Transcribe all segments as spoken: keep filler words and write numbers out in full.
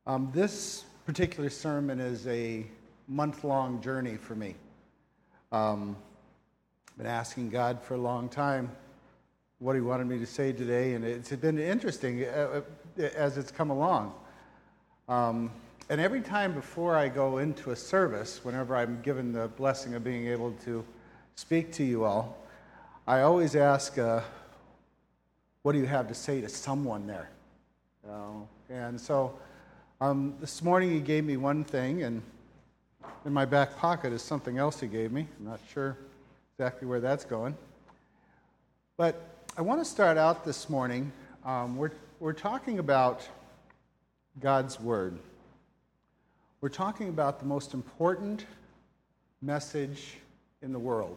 Um, this particular sermon is a month-long journey for me. Um, I've been asking God for a long time what He wanted me to say today, and it's been interesting uh, as it's come along. Um, and every time before I go into a service, whenever I'm given the blessing of being able to speak to you all, I always ask, uh, what do you have to say to someone there? You know? And so um, this morning He gave me one thing, and in my back pocket is something else He gave me. I'm not sure exactly where that's going. But I want to start out this morning. Um, we're, we're talking about God's Word. We're talking about the most important message in the world.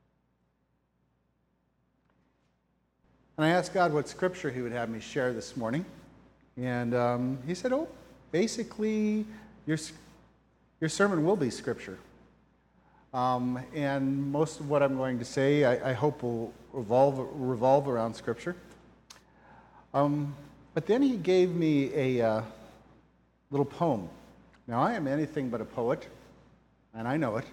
And I asked God what scripture He would have me share this morning. And um, He said, oh, basically, your, your sermon will be scripture. Um, and most of what I'm going to say, I, I hope will revolve, revolve around scripture. Um, but then He gave me a uh, little poem. Now, I am anything but a poet, and I know it.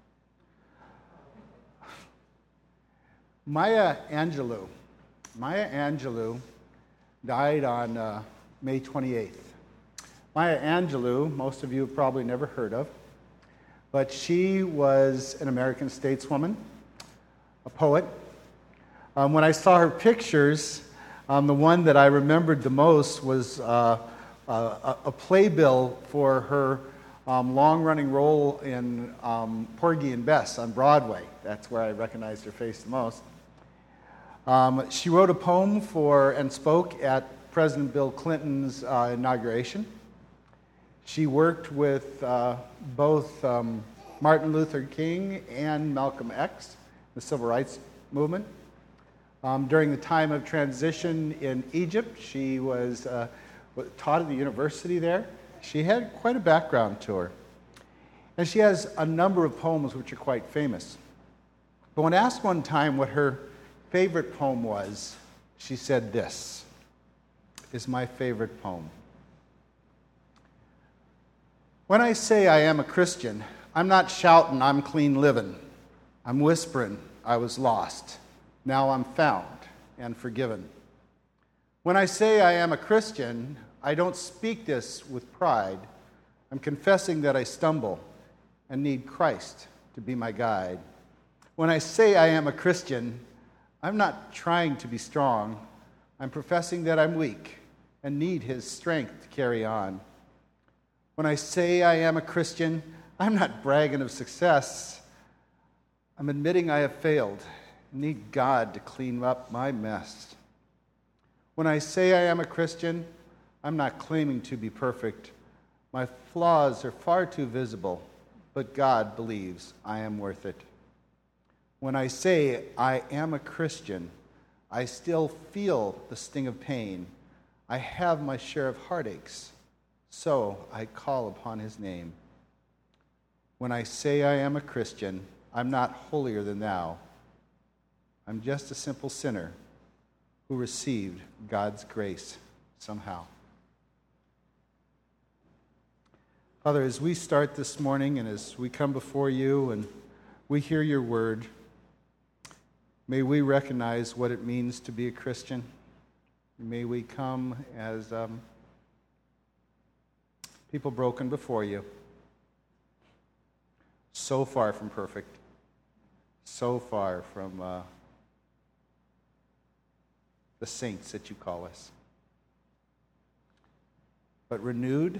Maya Angelou. Maya Angelou died on uh, May twenty-eighth. Maya Angelou, most of you have probably never heard of, but she was an American stateswoman, a poet. Um, when I saw her pictures, um, the one that I remembered the most was uh, a, a playbill for her um, long-running role in um, Porgy and Bess on Broadway. That's where I recognized her face the most. Um, she wrote a poem for and spoke at President Bill Clinton's uh, inauguration. She worked with uh, both um, Martin Luther King and Malcolm X, the civil rights movement. Um, during the time of transition in Egypt, she was uh, taught at the university there. She had quite a background to her. And she has a number of poems which are quite famous. But when asked one time what her favorite poem was, she said, "This is my favorite poem. When I say I am a Christian, I'm not shouting, I'm clean living. I'm whispering, I was lost. Now I'm found and forgiven. When I say I am a Christian, I don't speak this with pride. I'm confessing that I stumble and need Christ to be my guide. When I say I am a Christian, I'm not trying to be strong. I'm professing that I'm weak and need His strength to carry on. When I say I am a Christian, I'm not bragging of success. I'm admitting I have failed and need God to clean up my mess. When I say I am a Christian, I'm not claiming to be perfect. My flaws are far too visible, but God believes I am worth it. When I say I am a Christian, I still feel the sting of pain. I have my share of heartaches, so I call upon His name. When I say I am a Christian, I'm not holier than thou. I'm just a simple sinner who received God's grace somehow. Father, as we start this morning and as we come before you and we hear your word, may we recognize what it means to be a Christian. May we come as um, people broken before you, so far from perfect, so far from uh, the saints that you call us, but renewed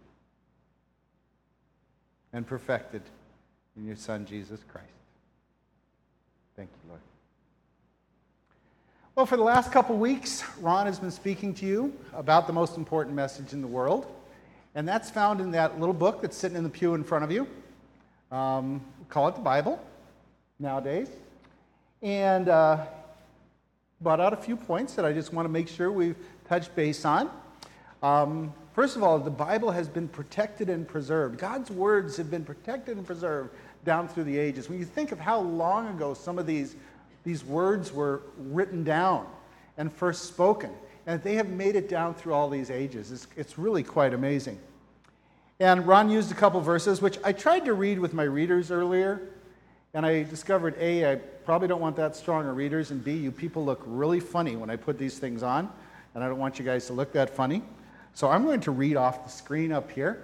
and perfected in your Son, Jesus Christ. Thank you, Lord. Well, for the last couple weeks, Ron has been speaking to you about the most important message in the world, and that's found in that little book that's sitting in the pew in front of you. Um, we call it the Bible nowadays. And uh, brought out a few points that I just want to make sure we've touched base on. Um, first of all, the Bible has been protected and preserved. God's words have been protected and preserved down through the ages. When you think of how long ago some of these These words were written down and first spoken, and they have made it down through all these ages. It's, it's really quite amazing. And Ron used a couple verses, which I tried to read with my readers earlier, and I discovered, A, I probably don't want that strong of readers, and B, you people look really funny when I put these things on, and I don't want you guys to look that funny. So I'm going to read off the screen up here.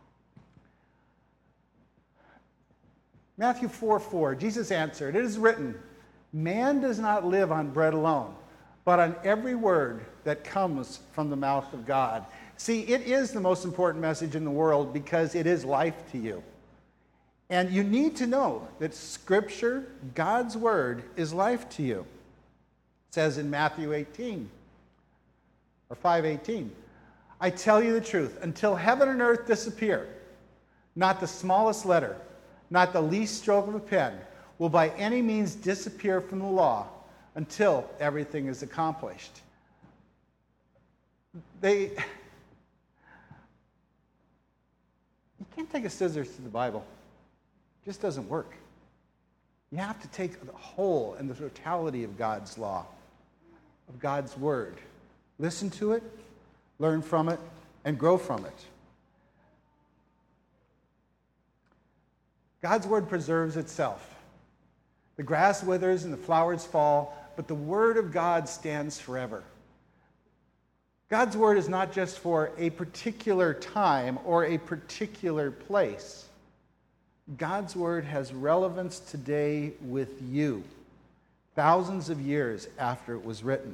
Matthew four four, Jesus answered, "It is written, man does not live on bread alone, but on every word that comes from the mouth of God." See, it is the most important message in the world because it is life to you. And you need to know that Scripture, God's Word, is life to you. It says in Matthew eighteen, or five eighteen, "I tell you the truth, until heaven and earth disappear, not the smallest letter, not the least stroke of a pen, will by any means disappear from the law until everything is accomplished." They, you can't take a scissors to the Bible. It just doesn't work. You have to take the whole and the totality of God's law, of God's Word. Listen to it, learn from it, and grow from it. God's Word preserves itself. The grass withers and the flowers fall, but the Word of God stands forever. God's Word is not just for a particular time or a particular place. God's Word has relevance today with you, thousands of years after it was written.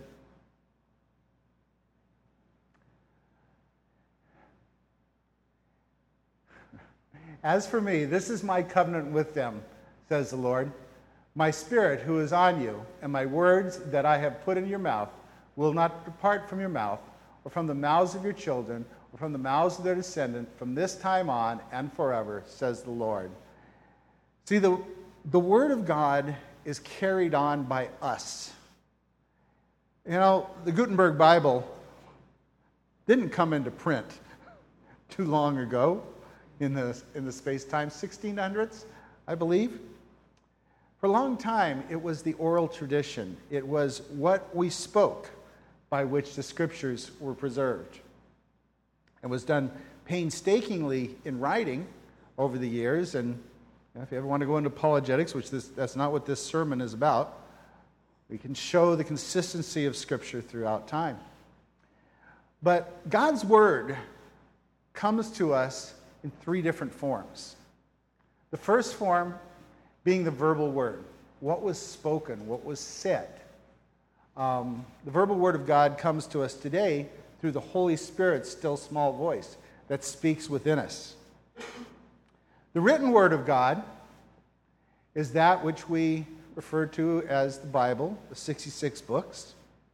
"As for me, this is my covenant with them, says the Lord. My Spirit who is on you, and my words that I have put in your mouth will not depart from your mouth, or from the mouths of your children, or from the mouths of their descendants, from this time on and forever, says the Lord." See, the, the Word of God is carried on by us. You know, the Gutenberg Bible didn't come into print too long ago. In the, in the space-time sixteen hundreds, I believe. For a long time, it was the oral tradition. It was what we spoke by which the Scriptures were preserved. It was done painstakingly in writing over the years, and you know, if you ever want to go into apologetics, which this, that's not what this sermon is about, we can show the consistency of Scripture throughout time. But God's Word comes to us in three different forms. The first form being the verbal word, what was spoken, what was said. Um, the verbal word of God comes to us today through the Holy Spirit's still small voice that speaks within us. The written word of God is that which we refer to as the Bible, the sixty-six books.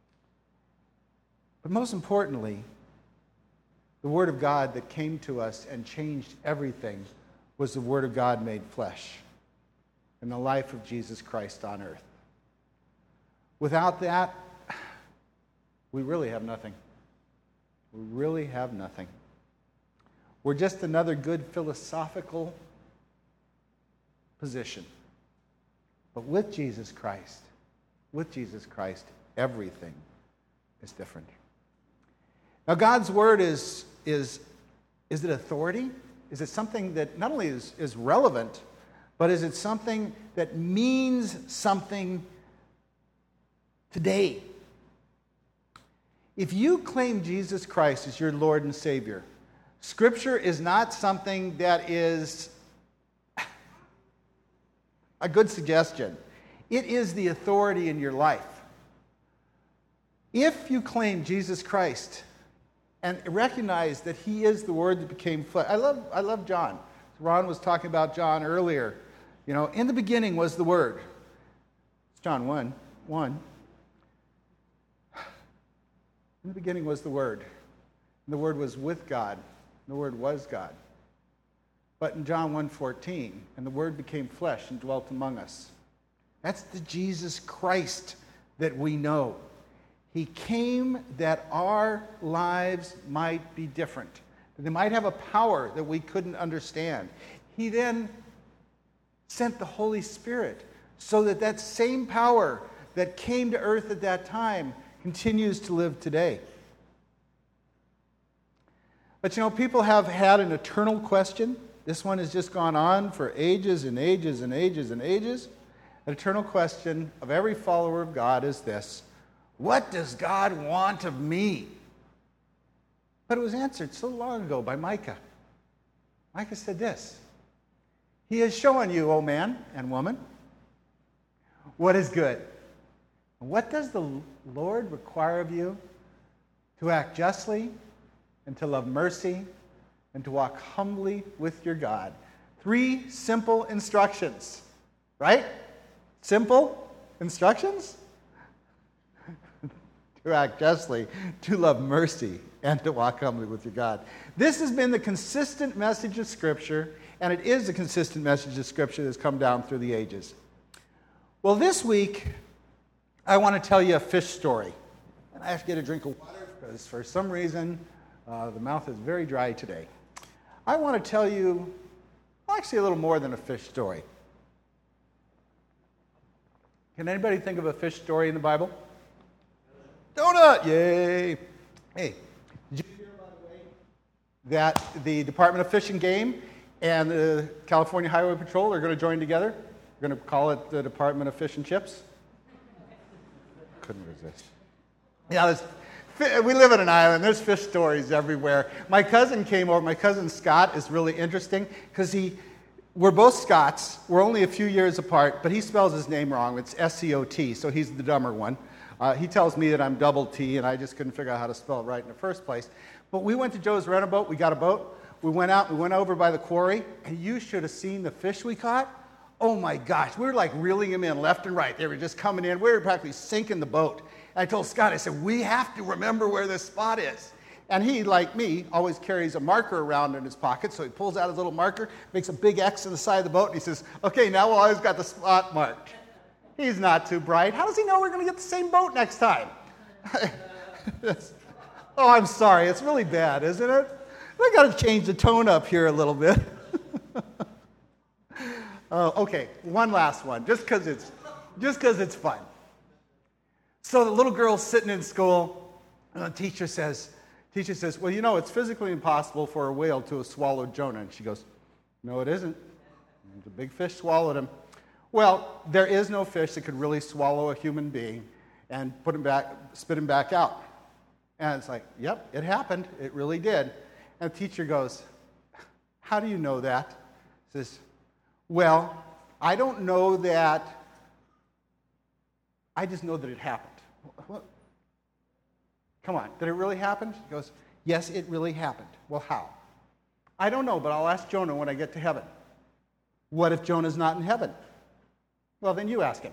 But most importantly, the Word of God that came to us and changed everything was the Word of God made flesh in the life of Jesus Christ on earth. Without that, we really have nothing. We really have nothing. We're just another good philosophical position. But with Jesus Christ, with Jesus Christ, everything is different. Now, God's Word is, is, is it authority? Is it something that not only is, is relevant, but is it something that means something today? If you claim Jesus Christ as your Lord and Savior, Scripture is not something that is a good suggestion. It is the authority in your life. If you claim Jesus Christ and recognize that He is the Word that became flesh. I love, I love John. Ron was talking about John earlier. You know, in the beginning was the Word. It's John one, one. In the beginning was the Word. And the Word was with God. And the Word was God. But in John one fourteen, and the Word became flesh and dwelt among us. That's the Jesus Christ that we know. He came that our lives might be different, that they might have a power that we couldn't understand. He then sent the Holy Spirit so that that same power that came to earth at that time continues to live today. But you know, people have had an eternal question. This one has just gone on for ages and ages and ages and ages. An eternal question of every follower of God is this: what does God want of me? But it was answered so long ago by Micah. Micah said this: He has shown you, O man and woman, what is good. What does the Lord require of you? To act justly, and to love mercy, and to walk humbly with your God. Three simple instructions, right? Simple instructions? To act justly, to love mercy, and to walk humbly with your God. This has been the consistent message of Scripture, and it is the consistent message of Scripture that's come down through the ages. Well, this week, I want to tell you a fish story. And I have to get a drink of water because for some reason, uh, the mouth is very dry today. I want to tell you, well, actually a little more than a fish story. Can anybody think of a fish story in the Bible? Donut! Yay! Hey, did you hear, by the way, that the Department of Fish and Game and the California Highway Patrol are going to join together? We're going to call it the Department of Fish and Chips? Couldn't resist. Yeah, there's, we live in an island. There's fish stories everywhere. My cousin came over. My cousin Scott is really interesting because he, we're both Scots. We're only a few years apart, but he spells his name wrong. It's S C O T, so he's the dumber one. Uh, he tells me that I'm double T, and I just couldn't figure out how to spell it right in the first place. But we went to Joe's Rent-A-Boat. We got a boat. We went out. We went over by the quarry, and you should have seen the fish we caught. Oh, my gosh. We were like reeling them in left and right. They were just coming in. We were practically sinking the boat. And I told Scott, I said, we have to remember where this spot is. And he, like me, always carries a marker around in his pocket. So he pulls out his little marker, makes a big X on the side of the boat, and he says, okay, now we've always got the spot marked. He's not too bright. How does he know we're going to get the same boat next time? Oh, I'm sorry. It's really bad, isn't it? We got to change the tone up here a little bit. uh, okay, one last one, just because it's just because it's fun. So the little girl's sitting in school, and the teacher says, teacher says, well, you know, it's physically impossible for a whale to have swallowed Jonah. And she goes, no, it isn't. And the big fish swallowed him. Well, there is no fish that could really swallow a human being and put him back, spit him back out. And it's like, yep, it happened. It really did. And the teacher goes, how do you know that? He says, well, I don't know that. I just know that it happened. What? Come on, did it really happen? He goes, yes, it really happened. Well, how? I don't know, but I'll ask Jonah when I get to heaven. What if Jonah's not in heaven? Well, then you ask him.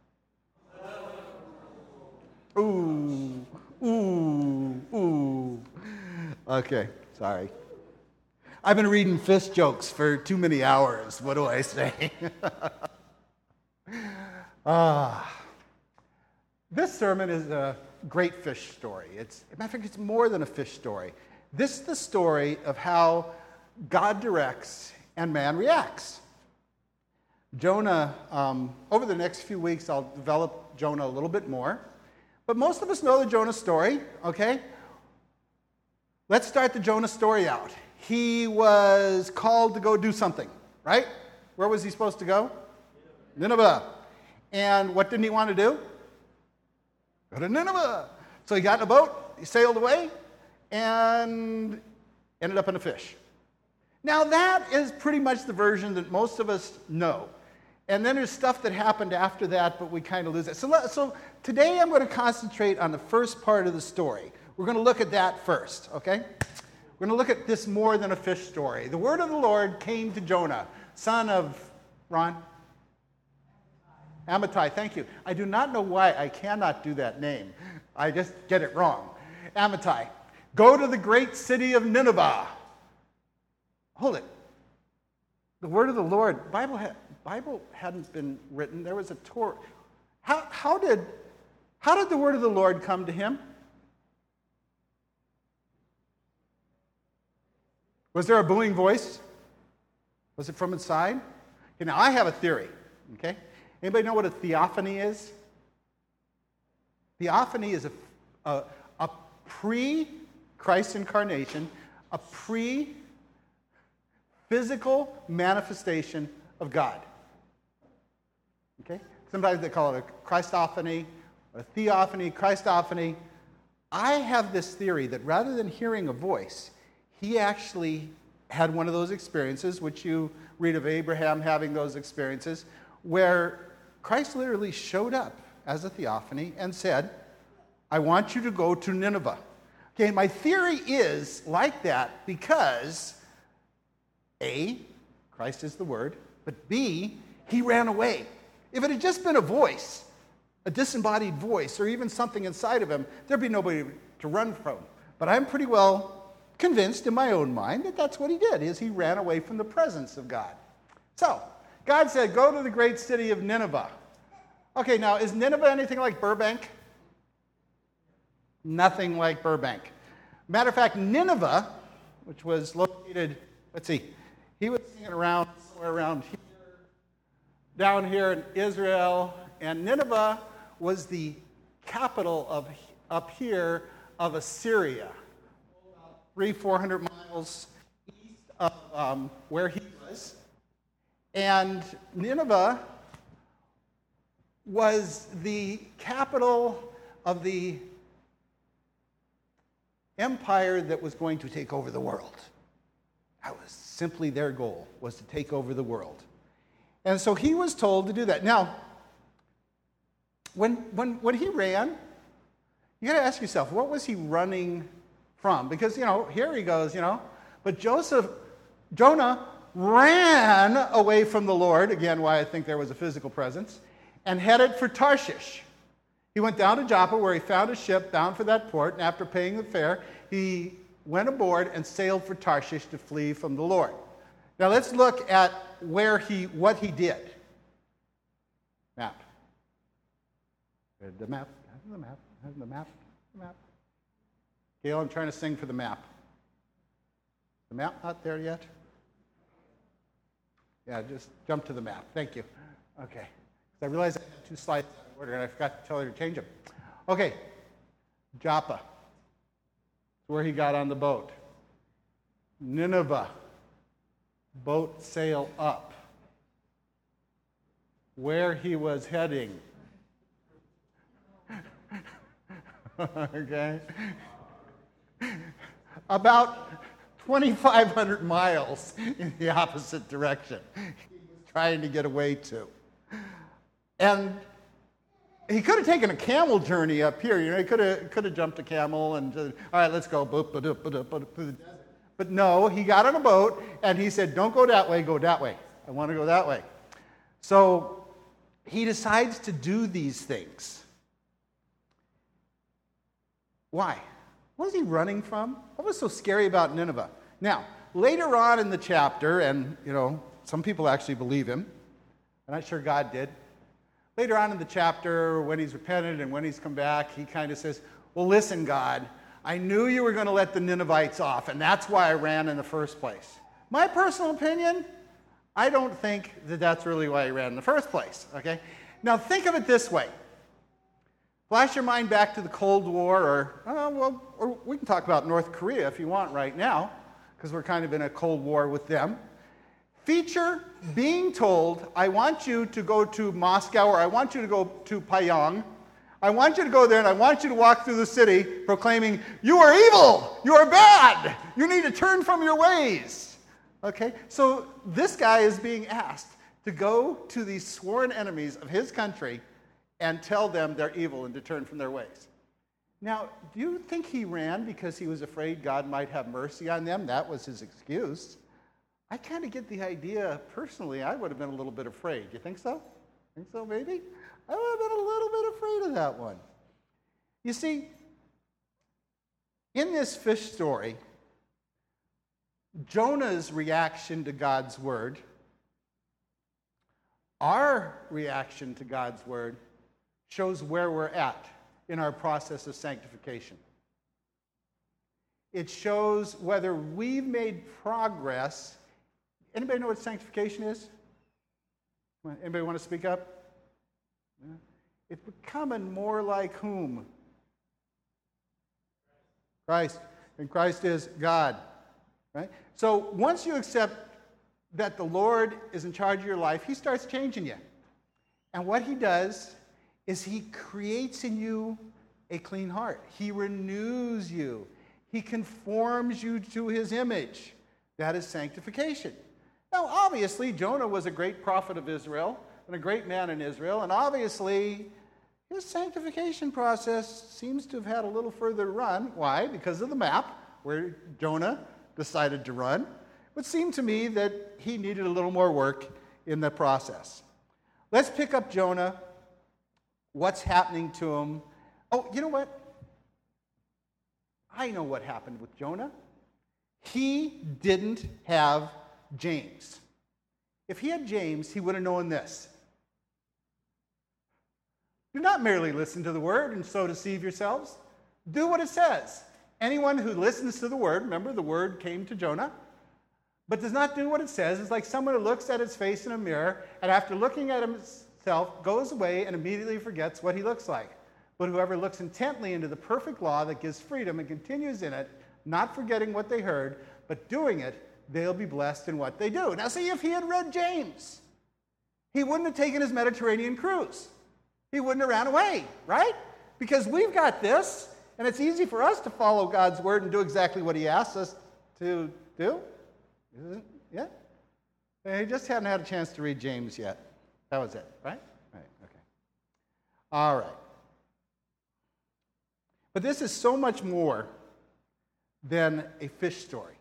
Ooh, ooh, ooh. Okay, sorry. I've been reading fish jokes for too many hours. What do I say? Ah, this sermon is a great fish story. It's, as a matter of fact, it's more than a fish story. This is the story of how God directs and man reacts. Jonah, um, over the next few weeks, I'll develop Jonah a little bit more. But most of us know the Jonah story, okay? Let's start the Jonah story out. He was called to go do something, right? Where was he supposed to go? Nineveh. And what didn't he want to do? Go to Nineveh. So he got in a boat, he sailed away, and ended up in a fish. Now that is pretty much the version that most of us know. And then there's stuff that happened after that, but we kind of lose it. So, let, so today I'm going to concentrate on the first part of the story. We're going to look at that first, okay? We're going to look at this more than a fish story. The word of the Lord came to Jonah, son of, Ron? Amittai, thank you. I do not know why I cannot do that name. I just get it wrong. Amittai, go to the great city of Nineveh. Hold it. The word of the Lord, Bible, ha- Bible hadn't been written. There was a Torah. How, how, did, how did the word of the Lord come to him? Was there a booming voice? Was it from inside? Okay, now I have a theory, okay? Anybody know what a theophany is? Theophany is a, a, a pre-Christ incarnation, a pre-physical manifestation of God. Okay? Sometimes they call it a Christophany, or a theophany, Christophany. I have this theory that rather than hearing a voice, he actually had one of those experiences, which you read of Abraham having those experiences, where Christ literally showed up as a theophany and said, I want you to go to Nineveh. Okay, my theory is like that because A, Christ is the Word, but B, he ran away. If it had just been a voice, a disembodied voice, or even something inside of him, there'd be nobody to run from. But I'm pretty well convinced in my own mind that that's what he did, is he ran away from the presence of God. So, God said, go to the great city of Nineveh. Okay, now, is Nineveh anything like Burbank? Nothing like Burbank. Matter of fact, Nineveh, which was located, let's see, he was singing around, somewhere around here, down here in Israel, and Nineveh was the capital of up here of Assyria, three, four hundred miles east of um, where he was. And Nineveh was the capital of the empire that was going to take over the world. That was simply their goal, was to take over the world. And so he was told to do that. Now, when when when he ran, you got to ask yourself, what was he running from? Because, you know, here he goes, you know, but Joseph, Jonah ran away from the Lord, again, why I think there was a physical presence, and headed for Tarshish. He went down to Joppa, where he found a ship bound for that port, and after paying the fare, he went aboard and sailed for Tarshish to flee from the Lord. Now let's look at where he, what he did. Map. The map, the map, the map, the map. Gail, I'm trying to sing for the map. The map not there yet? Yeah, just jump to the map. Thank you. Okay. I realized I had two slides out of order, and I forgot to tell her to change them. Okay. Joppa. That's where he got on the boat. Nineveh. Boat sail up. Where he was heading. Okay. About twenty-five hundred miles in the opposite direction he was trying to get away to. And he could have taken a camel journey up here. You know, he could have could have jumped a camel and, uh, all right, let's go. Boop, ba-doop, ba-doop, ba-doop, through the desert. But no, he got on a boat, and he said, don't go that way, go that way. I want to go that way. So he decides to do these things. Why? What was he running from? What was so scary about Nineveh? Now, later on in the chapter, and, you know, some people actually believe him. I'm not sure God did. Later on in the chapter, when he's repented and when he's come back, he kind of says, well, listen, God, I knew you were going to let the Ninevites off, and that's why I ran in the first place. My personal opinion, I don't think that that's really why he ran in the first place, okay? Now, think of it this way. Flash your mind back to the Cold War, or, uh, well, or we can talk about North Korea if you want right now, because we're kind of in a Cold War with them. Feature being told, I want you to go to Moscow, or I want you to go to Pyongyang. I want you to go there, and I want you to walk through the city proclaiming, you are evil, you are bad, you need to turn from your ways. Okay, so this guy is being asked to go to these sworn enemies of his country and tell them they're evil and to turn from their ways. Now, do you think he ran because he was afraid God might have mercy on them? That was his excuse. I kind of get the idea, personally, I would have been a little bit afraid. You think so? Think so, maybe? I would have been a little bit afraid of that one. You see, in this fish story, Jonah's reaction to God's word, our reaction to God's word, shows where we're at in our process of sanctification. It shows whether we've made progress. Anybody know what sanctification is? Anybody want to speak up? Yeah. It's becoming more like whom? Christ. And Christ is God. right? So once you accept that the Lord is in charge of your life, he starts changing you. And what he does is he creates in you a clean heart. He renews you. He conforms you to his image. That is sanctification. Now, obviously, Jonah was a great prophet of Israel and a great man in Israel, and obviously, his sanctification process seems to have had a little further run. Why? Because of the map where Jonah decided to run. It would seem to me that he needed a little more work in the process. Let's pick up Jonah, what's happening to him. Oh, you know what? I know what happened with Jonah. He didn't have James. If he had James, he would have known this. Do not merely listen to the word and so deceive yourselves. Do what it says. Anyone who listens to the word, remember the word came to Jonah, but does not do what it says is like someone who looks at his face in a mirror and after looking at himself goes away and immediately forgets what he looks like. But whoever looks intently into the perfect law that gives freedom and continues in it, not forgetting what they heard, but doing it, they'll be blessed in what they do. Now see, if he had read James, he wouldn't have taken his Mediterranean cruise. He wouldn't have ran away, right? Because we've got this, and it's easy for us to follow God's word and do exactly what he asks us to do. Isn't it? Yeah? And he just hadn't had a chance to read James yet. That was it, right? Right, okay. All right. But this is so much more than a fish story.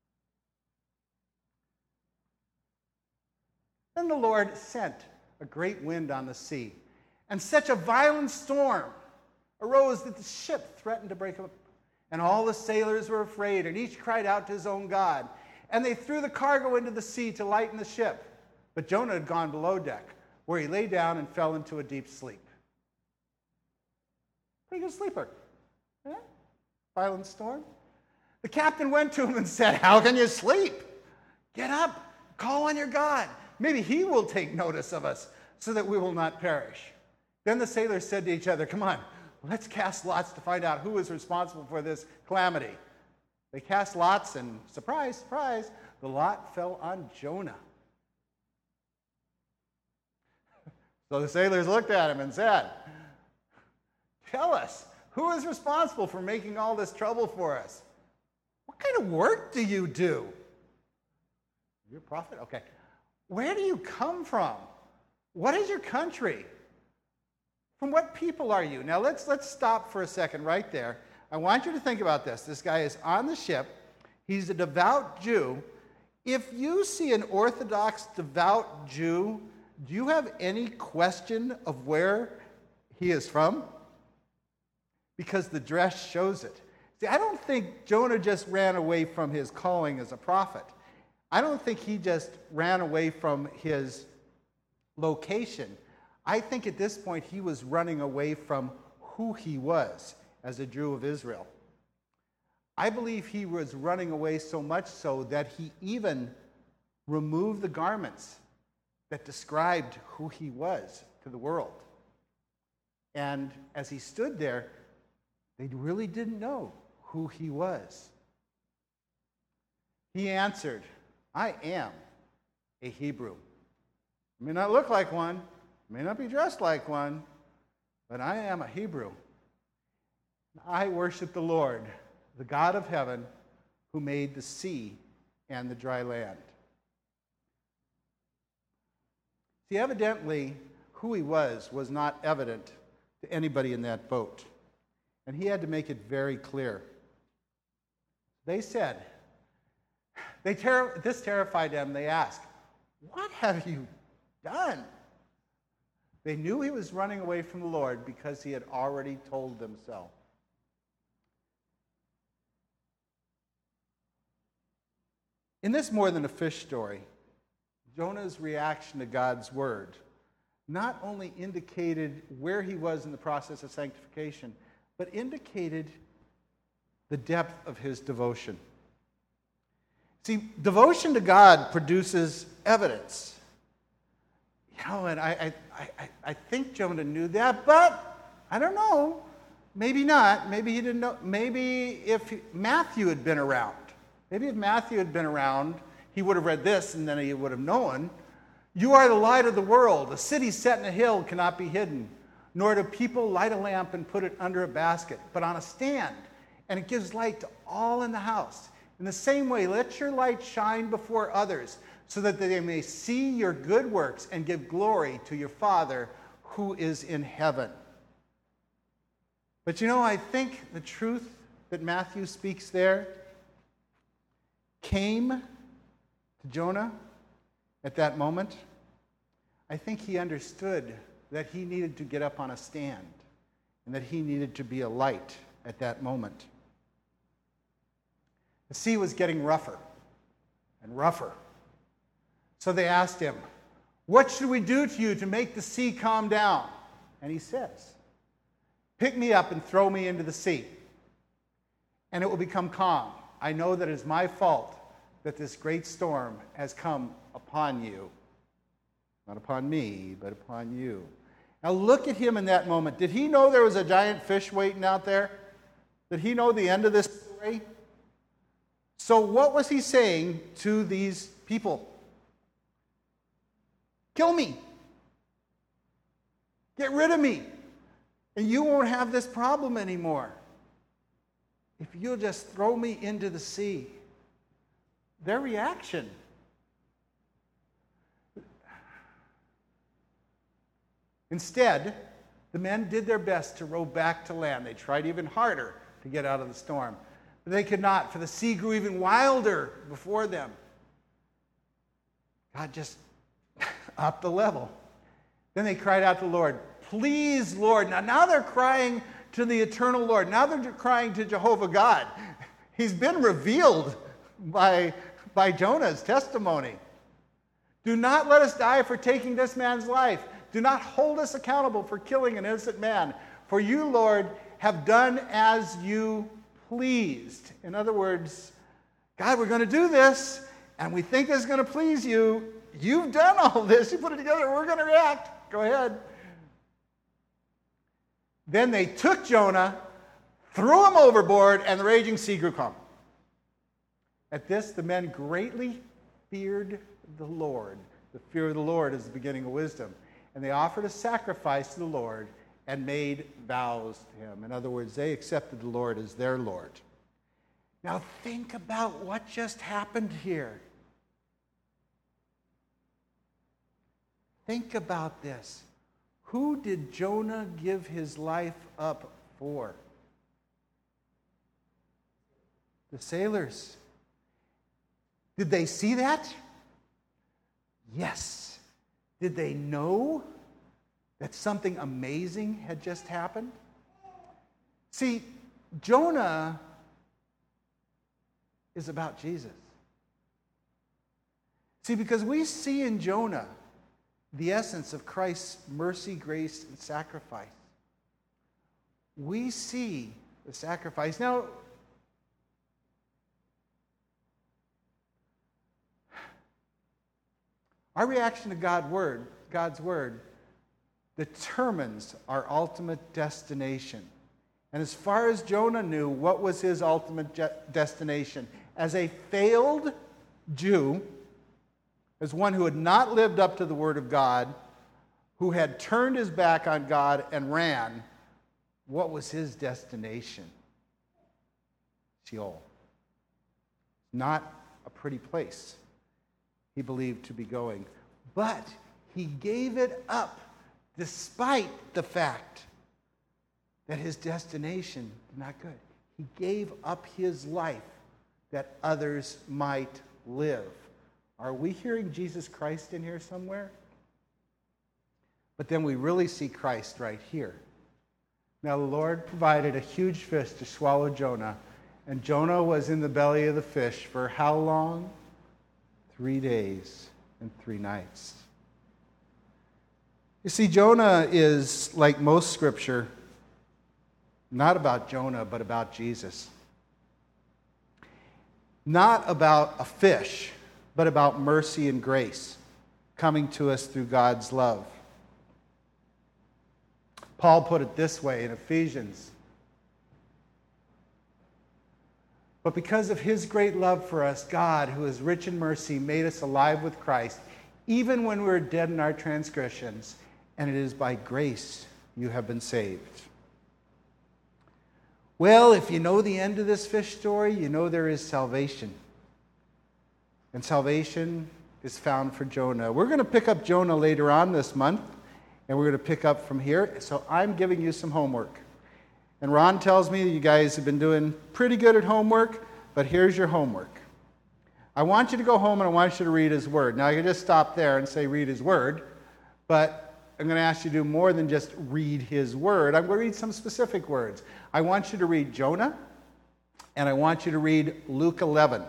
Then the Lord sent a great wind on the sea, and such a violent storm arose that the ship threatened to break up. And all the sailors were afraid, and each cried out to his own God. And they threw the cargo into the sea to lighten the ship. But Jonah had gone below deck, where he lay down and fell into a deep sleep. Pretty good sleeper. Yeah? Violent storm. The captain went to him and said, "How can you sleep? Get up, call on your God. Maybe he will take notice of us so that we will not perish." Then the sailors said to each other, "Come on, let's cast lots to find out who is responsible for this calamity." They cast lots, and surprise, surprise, the lot fell on Jonah. So the sailors looked at him and said, "Tell us, who is responsible for making all this trouble for us? What kind of work do you do?" You're a prophet? Okay. Where do you come from? What is your country? From what people are you? Now let's let's stop for a second right there. I want you to think about this. This guy is on the ship. He's a devout Jew. If you see an Orthodox devout Jew, do you have any question of where he is from? Because the dress shows it. See, I don't think Jonah just ran away from his calling as a prophet. I don't think he just ran away from his location. I think at this point he was running away from who he was as a Jew of Israel. I believe he was running away so much so that he even removed the garments that described who he was to the world. And as he stood there, they really didn't know who he was. He answered, "I am a Hebrew. I may not look like one, may not be dressed like one, but I am a Hebrew. I worship the Lord, the God of heaven, who made the sea and the dry land." See, evidently, who he was was not evident to anybody in that boat. And he had to make it very clear. They said, they ter- this terrified them. They asked, "What have you done?" They knew he was running away from the Lord because he had already told them so. In this more than a fish story, Jonah's reaction to God's word not only indicated where he was in the process of sanctification, but indicated the depth of his devotion. See, devotion to God produces evidence. You know, and I, I, I, I think Jonah knew that, but I don't know. Maybe not. Maybe he didn't know. Maybe if he, Matthew had been around, Maybe if Matthew had been around, he would have read this and then he would have known. You are the light of the world. A city set in a hill cannot be hidden, nor do people light a lamp and put it under a basket, but on a stand, and it gives light to all in the house. In the same way, let your light shine before others, so that they may see your good works and give glory to your Father who is in heaven. But you know, I think the truth that Matthew speaks there came to Jonah at that moment. I think he understood that he needed to get up on a stand and that he needed to be a light at that moment. The sea was getting rougher and rougher. So they asked him, what should we do to you to make the sea calm down? And he says, pick me up and throw me into the sea, and it will become calm. I know that it is my fault that this great storm has come upon you. Not upon me, but upon you. Now look at him in that moment. Did he know there was a giant fish waiting out there? Did he know the end of this story? So what was he saying to these people? Kill me. Get rid of me. And you won't have this problem anymore. If you'll just throw me into the sea. Their reaction. Instead, the men did their best to row back to land. They tried even harder to get out of the storm. But they could not, for the sea grew even wilder before them. God just upped the level. Then they cried out to the Lord, please, Lord. Now, now they're crying to the eternal Lord. Now they're crying to Jehovah God. He's been revealed by, by Jonah's testimony. Do not let us die for taking this man's life. Do not hold us accountable for killing an innocent man. For you, Lord, have done as you pleased. In other words, God, we're going to do this, and we think this is going to please you. You've done all this. You put it together. We're going to react. Go ahead. Then they took Jonah, threw him overboard, and the raging sea grew calm. At this, the men greatly feared the Lord. The fear of the Lord is the beginning of wisdom. And they offered a sacrifice to the Lord and made vows to him. In other words, they accepted the Lord as their Lord. Now think about what just happened here. Think about this. Who did Jonah give his life up for? The sailors. Did they see that? Yes. Did they know that something amazing had just happened? See, Jonah is about Jesus. See, because we see in Jonah the essence of Christ's mercy, grace, and sacrifice. We see the sacrifice. Now, our reaction to God's word, God's word determines our ultimate destination. And as far as Jonah knew, what was his ultimate je- destination? As a failed Jew, as one who had not lived up to the word of God, who had turned his back on God and ran, what was his destination? Sheol. Not a pretty place he believed to be going. But he gave it up despite the fact that his destination was not good. He gave up his life that others might live. Are we hearing Jesus Christ in here somewhere? But then we really see Christ right here. Now the Lord provided a huge fish to swallow Jonah, and Jonah was in the belly of the fish for how long? Three days and three nights. You see, Jonah is, like most scripture, not about Jonah, but about Jesus. Not about a fish, but about mercy and grace coming to us through God's love. Paul put it this way in Ephesians. But because of his great love for us, God, who is rich in mercy, made us alive with Christ, even when we were dead in our transgressions, and it is by grace you have been saved. Well, if you know the end of this fish story, you know there is salvation. And salvation is found for Jonah. We're going to pick up Jonah later on this month, and we're going to pick up from here. So I'm giving you some homework. And Ron tells me that you guys have been doing pretty good at homework, but here's your homework. I want you to go home and I want you to read his word. Now, you can just stop there and say read his word, but I'm going to ask you to do more than just read his word. I'm going to read some specific words. I want you to read Jonah, and I want you to read Luke eleven,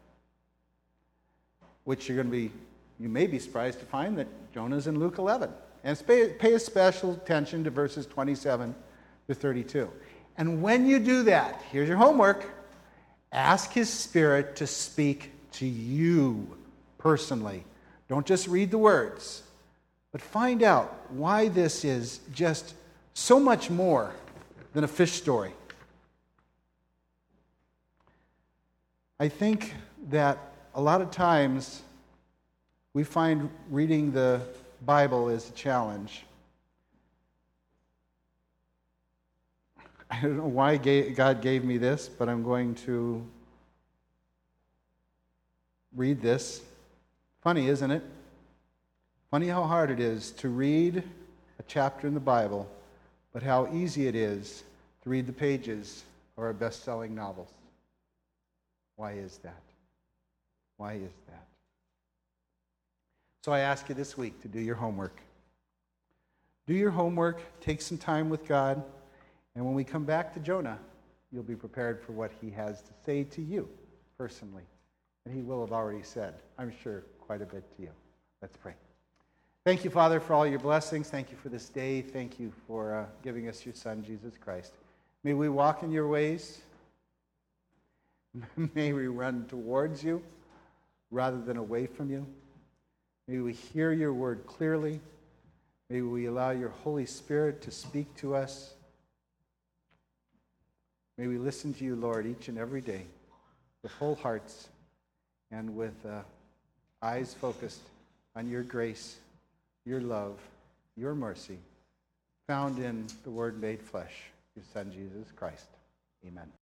which you're going to be, you may be surprised to find that Jonah's in Luke eleven. And pay, pay a special attention to verses twenty-seven to thirty-two. And when you do that, here's your homework. Ask his Spirit to speak to you personally. Don't just read the words, but find out why this is just so much more than a fish story. I think that a lot of times we find reading the Bible is a challenge. I don't know why God gave me this, but I'm going to read this. Funny, isn't it? Funny how hard it is to read a chapter in the Bible, but how easy it is to read the pages of our best-selling novels. Why is that? Why is that? So I ask you this week to do your homework. Do your homework, take some time with God, and when we come back to Jonah, you'll be prepared for what he has to say to you personally. And he will have already said, I'm sure, quite a bit to you. Let's pray. Thank you, Father, for all your blessings. Thank you for this day. Thank you for uh, giving us your Son, Jesus Christ. May we walk in your ways. May we run towards you rather than away from you. May we hear your word clearly. May we allow your Holy Spirit to speak to us. May we listen to you, Lord, each and every day with whole hearts and with uh, eyes focused on your grace, your love, your mercy, found in the Word made flesh, your Son, Jesus Christ. Amen.